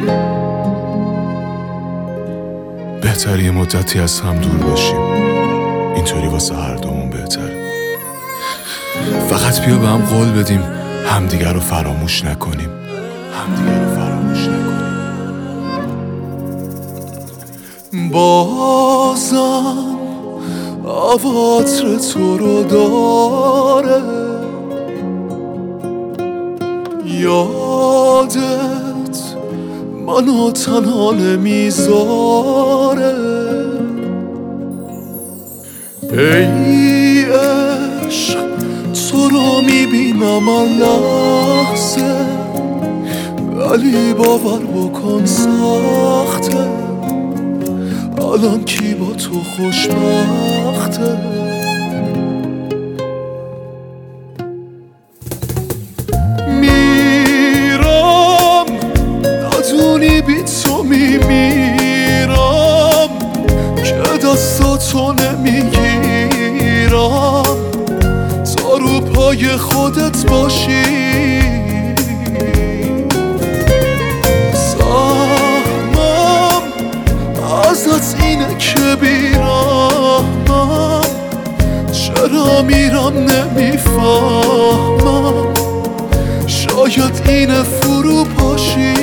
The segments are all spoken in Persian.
بهتره یه مدتی از هم دور باشیم، اینطوری واسه هر دومون بهتره. فقط بیا به هم قول بدیم همدیگر رو فراموش نکنیم، همدیگر رو فراموش نکنیم. بازم عواطر تو رو داره، یادت منو تنها نمیذاره. ای عشق تو رو میبینم هر لحظه، ولی باور بکن سخته، الان کی با تو خوشبخته؟ میرم ندونی بی تو میمیرم، که دستاتو نمیگیرم تا رو پای خودت باشی. ازت اینه که بیرحمم، چرا میرم نمیفهمم، شاید اینه فرو پاشی.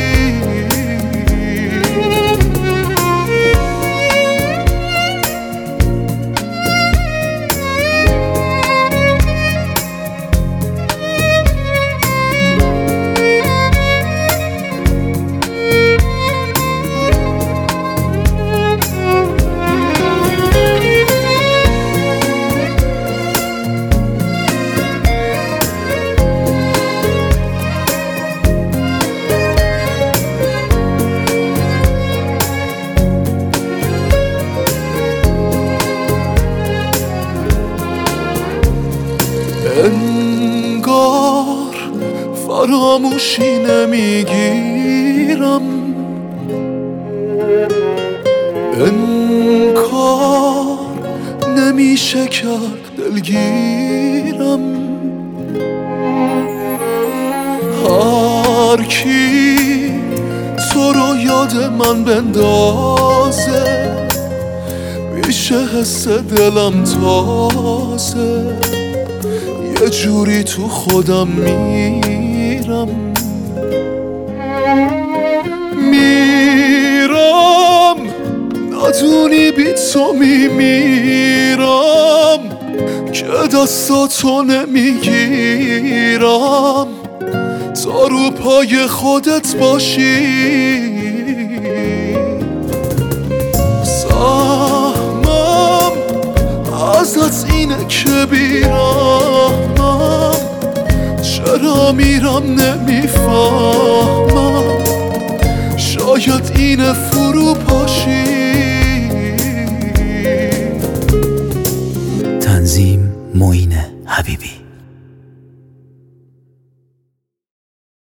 انگار فراموشی نمیگیرم، انکار نمیشه کرد دلگیرم. هر کی تو رو یاد من بندازه، میشه حس دلم تازه، یه جوری تو خودم میرم. میرم ندونی بی تو میمیرم، که دستاتو نمیگیرم تا رو پای خودت باشی. سهمم ازت اینه که بیرحمم، چرا میرم نمیفهمم، شاید اینه فرو پاشی. تنظیم معین حبیبی.